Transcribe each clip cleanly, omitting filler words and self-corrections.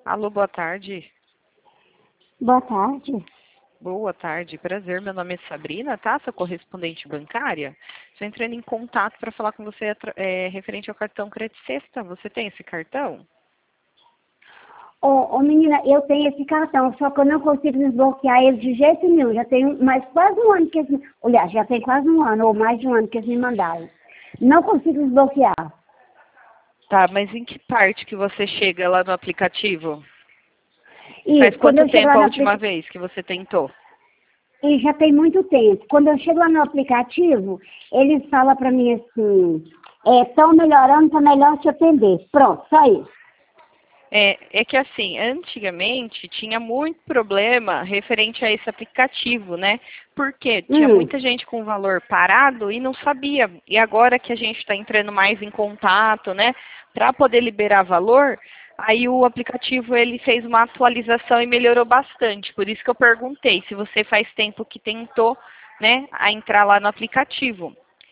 Alô, boa tarde. Boa tarde. Boa tarde, prazer. Meu nome é Sabrina, tá? Sou correspondente bancária. Estou entrando em contato para falar com você referente ao cartão Crédito Sexta. Você tem esse cartão? Ô, menina, eu tenho esse cartão, só que eu não consigo desbloquear ele de jeito nenhum. Já tem mais quase um ano que eles... Aliás, já tem quase um ano, ou mais de um ano que eles me mandaram. Não consigo desbloquear. Tá, mas em que parte que você chega lá no aplicativo? E Faz quando quanto eu chego tempo lá a no última aplicativo... vez que você tentou? E já tem muito tempo. Quando eu chego lá no aplicativo, eles falam pra mim assim... Estão melhorando, tá melhor te atender. Pronto, só isso. É que assim, antigamente tinha muito problema referente a esse aplicativo, né? Porque tinha muita gente com valor parado e não sabia. E agora que a gente está entrando mais em contato, né? Para poder liberar valor, aí o aplicativo ele fez uma atualização e melhorou bastante. Por isso que eu perguntei se você faz tempo que tentou, né, a entrar lá no aplicativo.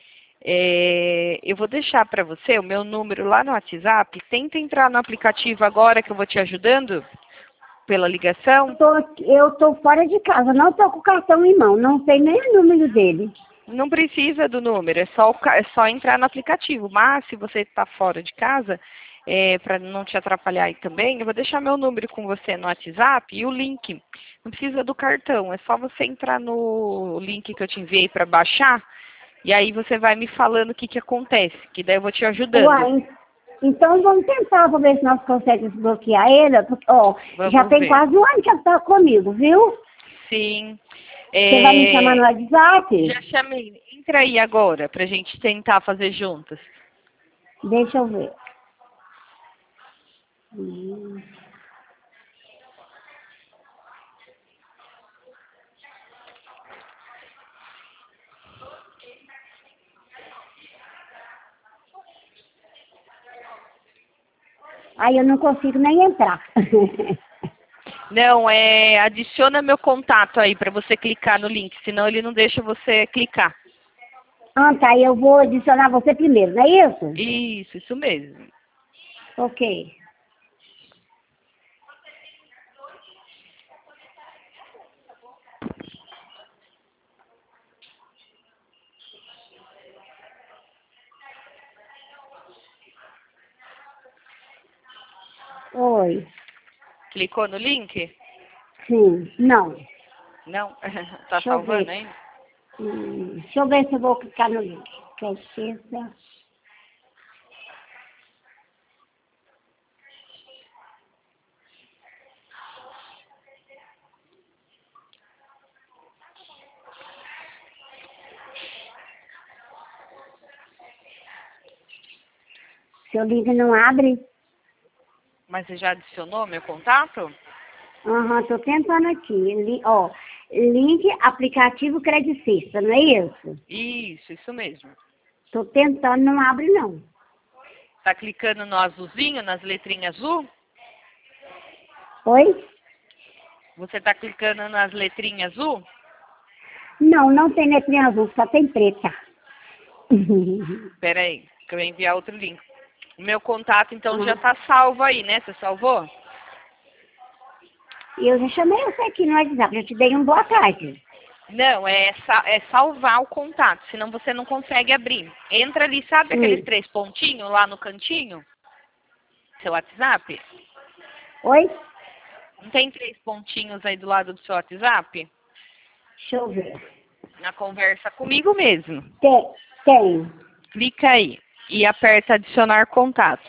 Eu vou deixar para você o meu número lá no WhatsApp. Tenta entrar no aplicativo agora que eu vou te ajudando pela ligação. Eu tô fora de casa, não tô com o cartão em mão, não sei nem o número dele. Não precisa do número, é só entrar no aplicativo. Mas se você está fora de casa, para não te atrapalhar aí também, eu vou deixar meu número com você no WhatsApp e o link. Não precisa do cartão, é só você entrar no link que eu te enviei para baixar. E aí você vai me falando o que acontece, que daí eu vou te ajudando. Uai, então vamos tentar, vou ver se nós conseguimos desbloquear ele, porque, já Vamos tem ver. quase um ano que ele está comigo, viu? Sim. Você vai me chamar no WhatsApp? Já chamei. Entra aí agora pra gente tentar fazer juntas. Deixa eu ver. Hum. Aí eu não consigo nem entrar. Não, adiciona meu contato aí pra você clicar no link, senão ele não deixa você clicar. Ah, tá, eu vou adicionar você primeiro, não é isso? Isso mesmo. Ok. Oi. Clicou no link? Sim. Não. Não? Tá Deixa eu salvando ver. ainda? Deixa eu ver se eu vou clicar no link. Que é sexta. Seu link não abre? Mas você já adicionou meu contato? Aham, tô tentando aqui. Link aplicativo Crédito Sexta, não é isso? Isso mesmo. Tô tentando, não abre não. Tá clicando no azulzinho, nas letrinhas azul? Oi? Você tá clicando nas letrinhas azul? Não, não tem letrinha azul, só tem preta. Pera aí, que eu vou enviar outro link. O meu contato, então, já Ah, tá salvo aí, né? Você salvou? e eu já chamei você aqui no WhatsApp, já te dei boa tarde. Não, é salvar o contato, senão você não consegue abrir. Entra ali, sabe aqueles 3 pontinhos lá no cantinho? Seu WhatsApp? Oi? Não tem 3 pontinhos aí do lado do seu WhatsApp? Deixa eu ver. Na conversa comigo mesmo. Tem. Clica aí e aperta adicionar contatos.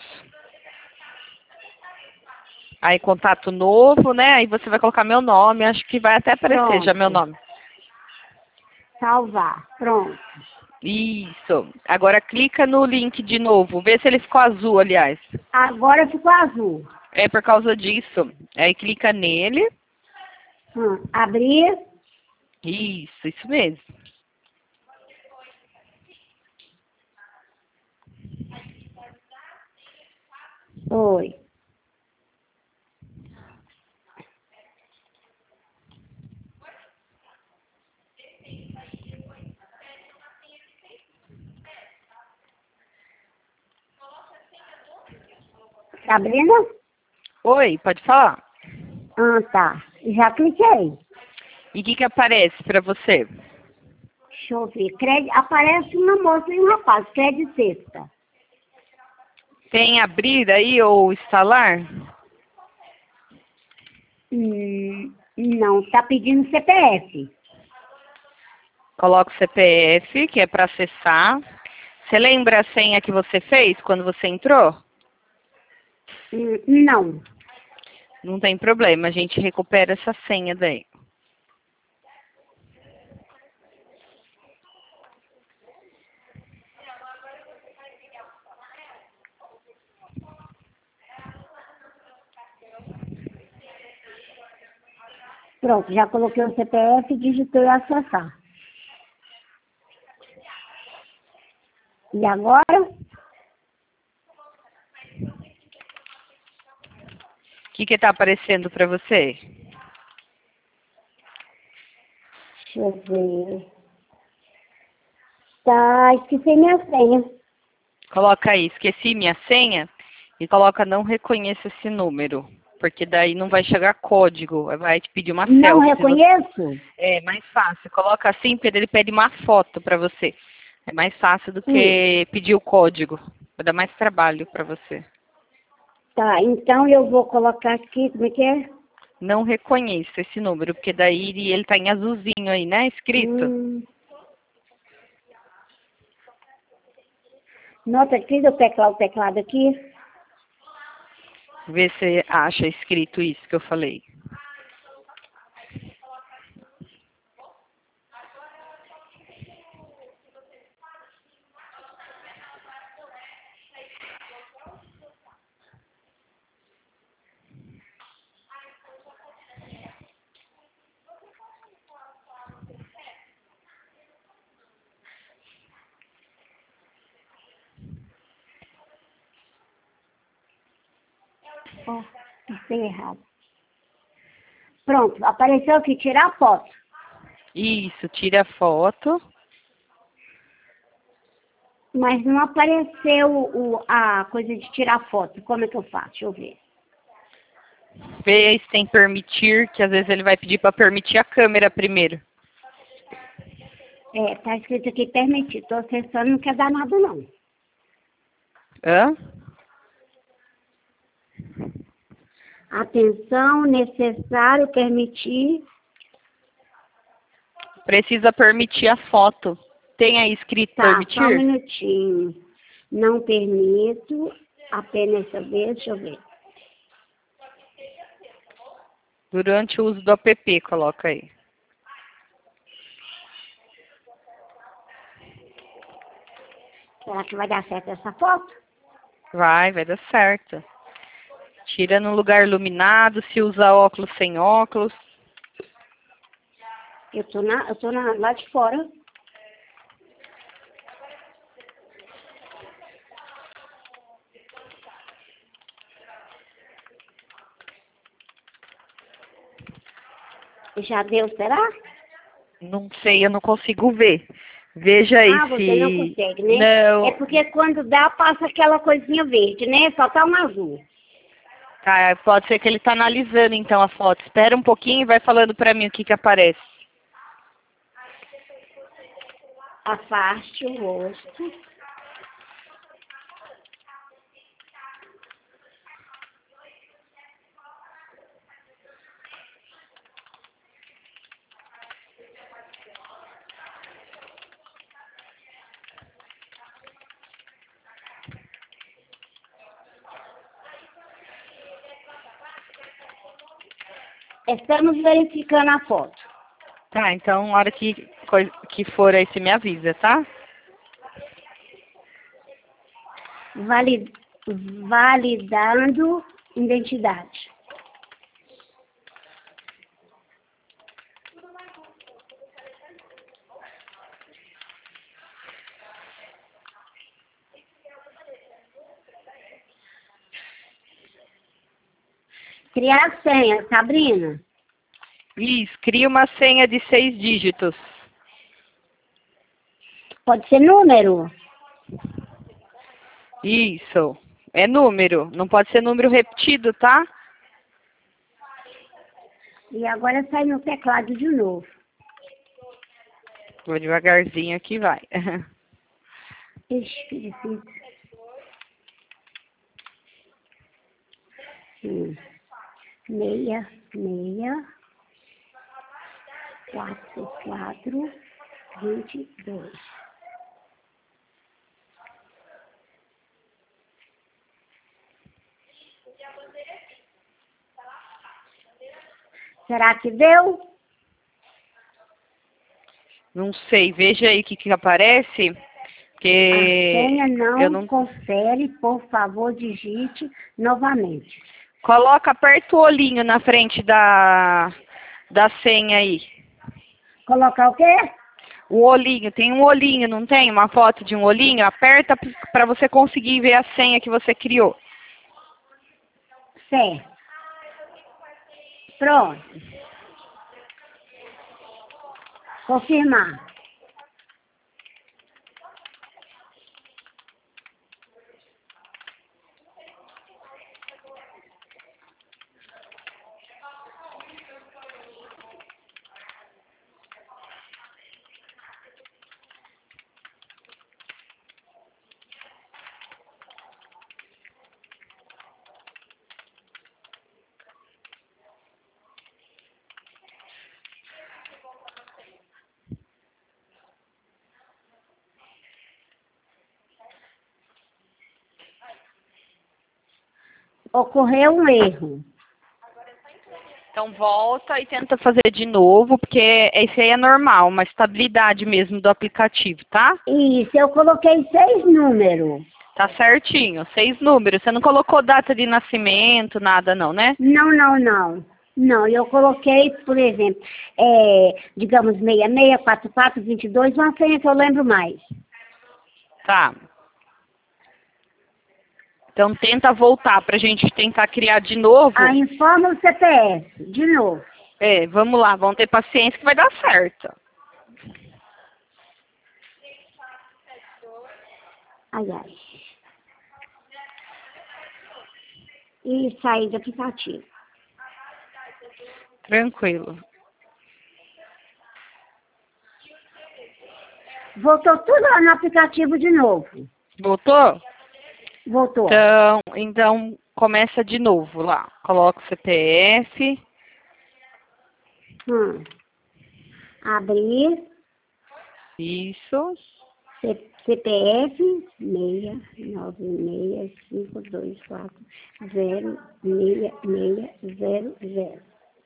Aí contato novo, né? Aí você vai colocar meu nome, acho que vai até aparecer já meu Pronto. nome. Salvar. Pronto. Isso. Agora clica no link de novo. Vê se ele ficou azul, aliás. Agora ficou azul. É por causa disso. Aí clica nele. Abrir. Isso mesmo. Oi. Sabrina? Oi, pode falar. Ah, tá. Já cliquei. E o que aparece para você? Deixa eu ver. Aparece uma moça e um rapaz. Crédito sexta. Tem abrir aí ou instalar? Não, tá pedindo CPF. Coloca o CPF, que é para acessar. Você lembra a senha que você fez quando você entrou? Não. Não tem problema, a gente recupera essa senha daí. Pronto, já coloquei o CPF e digitei acessar. E agora? O que está aparecendo para você? Deixa eu ver. Tá, esqueci minha senha. Coloca aí, esqueci minha senha, e coloca não reconheço esse número, porque daí não vai chegar código, vai te pedir uma Não selfie. reconheço? É mais fácil, coloca assim, porque ele pede uma foto para você. É mais fácil do que pedir o código, vai dar mais trabalho para você. Tá, então eu vou colocar aqui, como é que é? Não reconheço esse número, porque daí ele tá em azulzinho aí, né, escrito. Nota aqui, eu teclar o teclado aqui. Vê se você acha escrito isso que eu falei. Ó, tem errado. Pronto, apareceu aqui, tirar foto. Isso, tira a foto. Mas não apareceu a coisa de tirar foto. Como é que eu faço? Deixa eu ver. Vê se tem permitir, que às vezes ele vai pedir para permitir a câmera primeiro. É, tá escrito aqui permitir. Tô acessando, não quer dar nada não. Hã? Atenção, necessário, permitir. Precisa permitir a foto. Tem aí escrito Tá, permitir? só um minutinho. Não permito, apenas essa vez, deixa eu ver. Durante o uso do app, coloca aí. Será que vai dar certo essa foto? Vai dar certo. Tira no lugar iluminado, se usa óculos sem óculos. Eu tô lá de fora. Já deu, será? Não sei, eu não consigo ver. Veja aí Ah, você não se... consegue, né? Não. É porque quando dá, passa aquela coisinha verde, né? Só tá um azul. Tá, pode ser que ele tá analisando então a foto. Espera um pouquinho e vai falando pra mim o que aparece. Afaste o rosto. Estamos verificando a foto. Tá, então na hora que for aí você me avisa, tá? Validando identidade. Criar a senha, Sabrina. Isso, cria uma senha de 6 dígitos. Pode ser número. Isso. É número, não pode ser número repetido, tá? E agora sai no teclado de novo. Vou devagarzinho aqui, vai. Ixi, que difícil. 6, 6, 4, 4, 22. Será que deu? Não sei, veja aí o que aparece. Porque A senha eu não... confere, por favor, digite novamente. Coloca, aperta o olhinho na frente da senha aí. Colocar o quê? O olhinho, tem um olhinho, não tem? Uma foto de um olhinho? Aperta para você conseguir ver a senha que você criou. Certo. Pronto. Confirmar. Ocorreu um erro. Então volta e tenta fazer de novo, porque esse aí é normal, uma estabilidade mesmo do aplicativo, tá? Isso, eu coloquei 6 números. Tá certinho, 6 números. Você não colocou data de nascimento, nada não, né? Não. Não, eu coloquei, por exemplo, digamos, 66, 44, 22, uma senha que eu lembro mais. Tá. Então tenta voltar pra gente tentar criar de novo. Informa o CPF, de novo. Vamos lá, vamos ter paciência que vai dar certo. Ai. E sair do aplicativo. Tranquilo. Voltou tudo lá no aplicativo de novo. Voltou? Voltou. Então começa de novo lá. Coloca o CPF. Abrir. Isso. CPF 69652406600.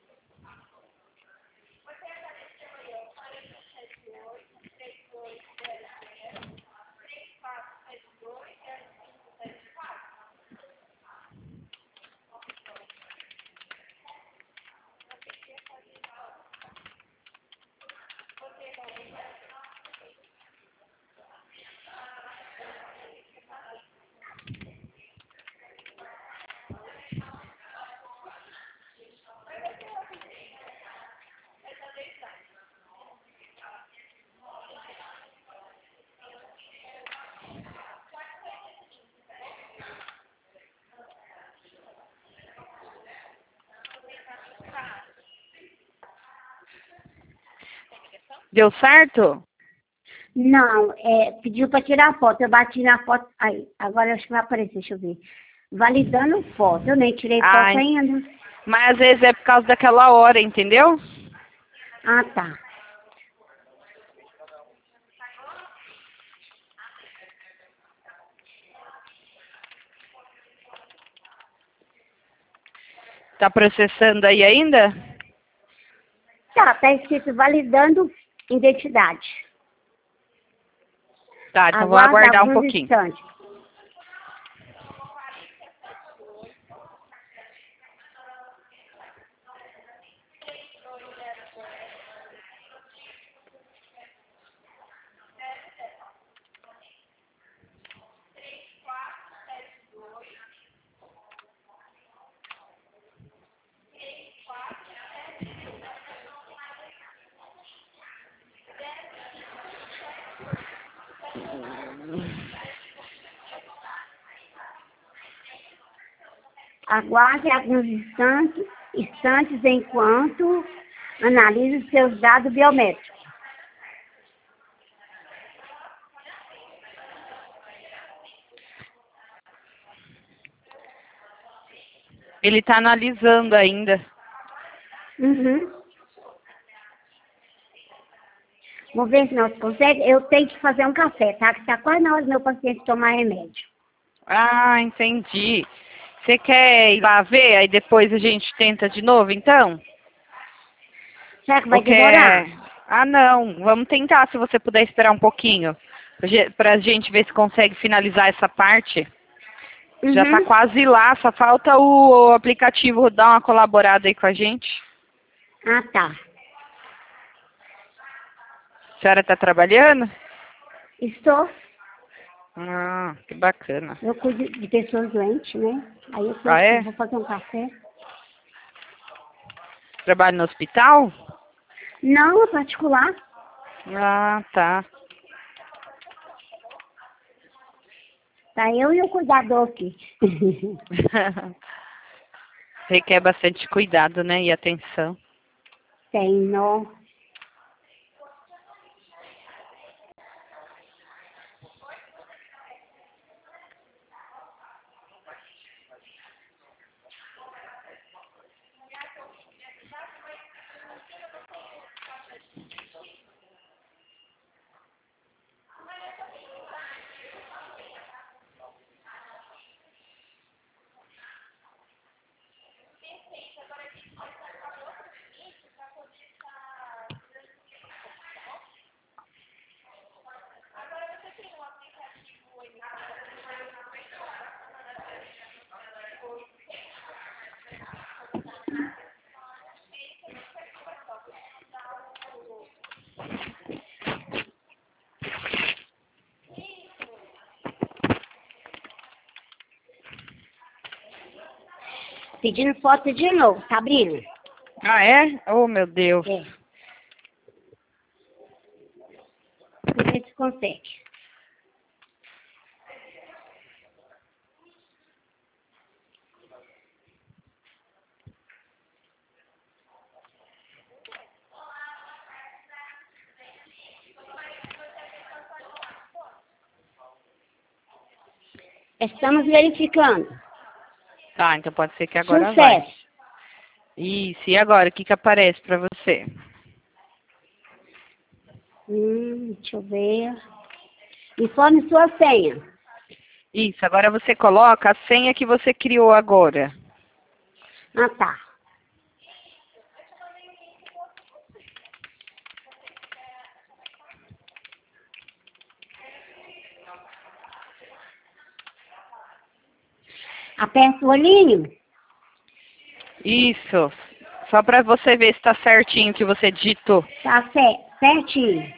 Deu certo? Não, pediu para tirar foto. Eu bati na foto. Aí, agora eu acho que vai aparecer, deixa eu ver. Validando foto. Eu nem tirei foto ainda. Mas às vezes é por causa daquela hora, entendeu? Ah, tá. Tá processando aí ainda? Tá escrito validando identidade. Tá, então vou aguardar um pouquinho. Instantes. Aguarde alguns instantes. instantes enquanto analisa seus dados biométricos. Ele está analisando ainda. Uhum. Vamos ver se nós conseguimos. Eu tenho que fazer um café, tá? Que está quase na hora do meu paciente tomar remédio. Ah, entendi. Você quer ir lá ver, aí depois a gente tenta de novo, então? Será que vai Ou quer... demorar? Ah, não. Vamos tentar, se você puder esperar um pouquinho. Pra gente ver se consegue finalizar essa parte. Já tá Uhum. quase lá, só falta o aplicativo dar uma colaborada aí com a gente. Ah, tá. A senhora tá trabalhando? Estou. Ah, que bacana. Eu cuido de pessoas doentes, né? Aí eu Ah, é? vou fazer um café. Trabalha no hospital? Não, é particular. Ah, tá. Tá eu e o cuidador aqui. Requer bastante cuidado, né? E atenção. Tem, não. Pedindo foto de novo, Sabrina. Ah, é? Oh, meu Deus. É. Vamos ver se consegue. Estamos verificando. Tá, então pode ser que agora vai. Sucesso. Isso, e agora? O que que aparece pra você? Deixa eu ver. Informe sua senha. Isso, agora você coloca a senha que você criou agora. Ah, tá. Aperta o olhinho. Isso. Só pra você ver se tá certinho o que você digitou. Tá certinho.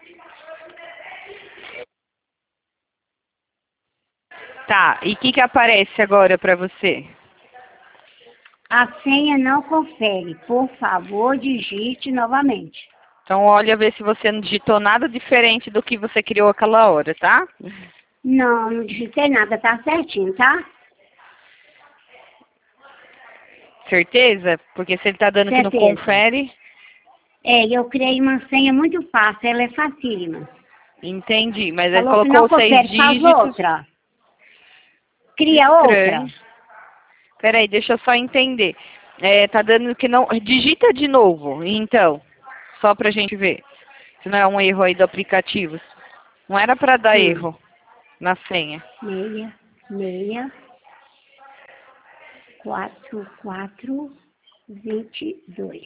Tá, e o que que aparece agora pra você? A senha não confere. Por favor, digite novamente. Então olha, ver se você não digitou nada diferente do que você criou aquela hora, tá? Não, não digitei nada. Tá certinho, tá? Certeza? Porque se ele tá dando que não Certeza. confere, É, eu criei uma senha muito fácil. Ela é facílima. entendi. Mas ele Falou que não colocou 6 confere. Faz dígitos. outra. Cria outra. Estranho. Peraí, deixa eu só entender. É, tá dando que não... Digita de novo, então. Só pra gente ver. Se não é um erro aí do aplicativo. Não era pra dar erro na senha. 6, 6, 4, 4, 22.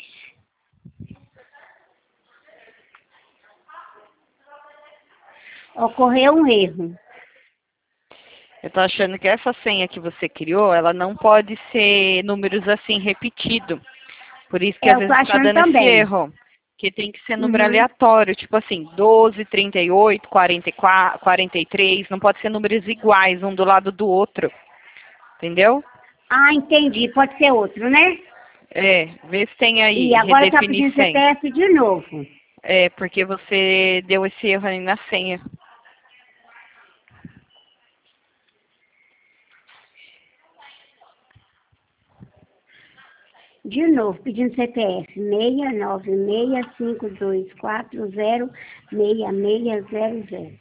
Ocorreu um erro. Eu tô achando que essa senha que você criou, ela não pode ser números assim repetido. Por isso que às Eu tô vezes está achando dando esse também. erro. Que tem que ser número Uhum. aleatório, tipo assim, 12, 38, 44, 43. Não pode ser números iguais, um do lado do outro. Entendeu? Ah, entendi. Pode ser outro, né? É, vê se tem aí, E agora tá redefinir pedindo senha. CPF de novo. É, porque você deu esse erro aí na senha. De novo, pedindo CPF, 69652406600.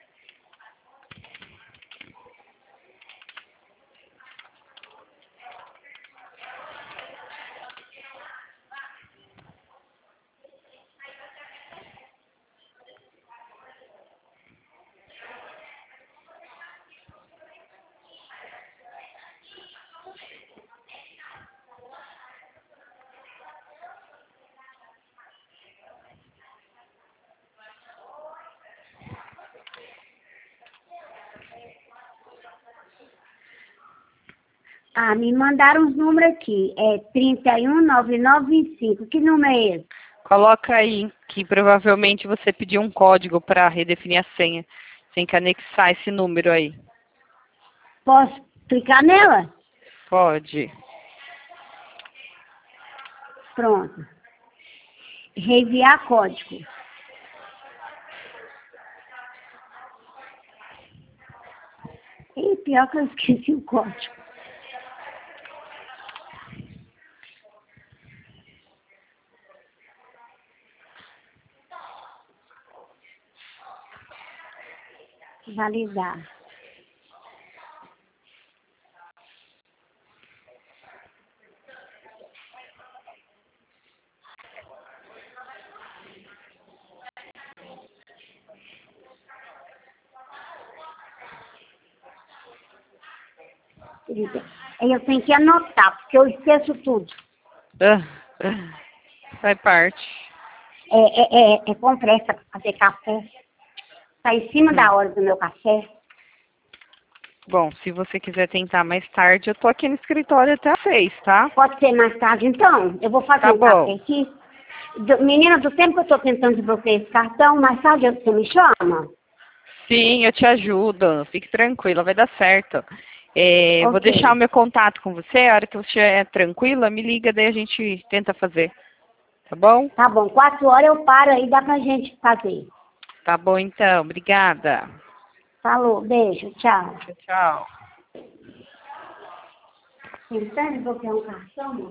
Ah, me mandaram uns números aqui. É 319925. Que número é esse? Coloca aí que provavelmente você pediu um código para redefinir a senha. Tem que anexar esse número aí. Posso clicar nela? Pode. Pronto. Reenviar código. E pior que eu esqueci o código. Validar. Aí eu tenho que anotar, porque eu esqueço tudo. Faz parte. É com pressa para fazer café. Está em cima da hora do meu café. Bom, se você quiser tentar mais tarde, eu tô aqui no escritório até às 6, tá? Pode ser mais tarde, então? Eu vou fazer Tá um bom. café aqui. Menina, do tempo que eu estou tentando desbloquear esse cartão, mais tarde você me chama? Sim, eu te ajudo. Fique tranquila, vai dar certo. Vou Ok. deixar o meu contato com você. A hora que você estiver tranquila, me liga, daí a gente tenta fazer. Tá bom? Tá bom, 4 horas eu paro aí, dá pra gente fazer. Tá bom, então. Obrigada. Falou, beijo, tchau. Tchau, tchau. Tentando desbloquear um cartão,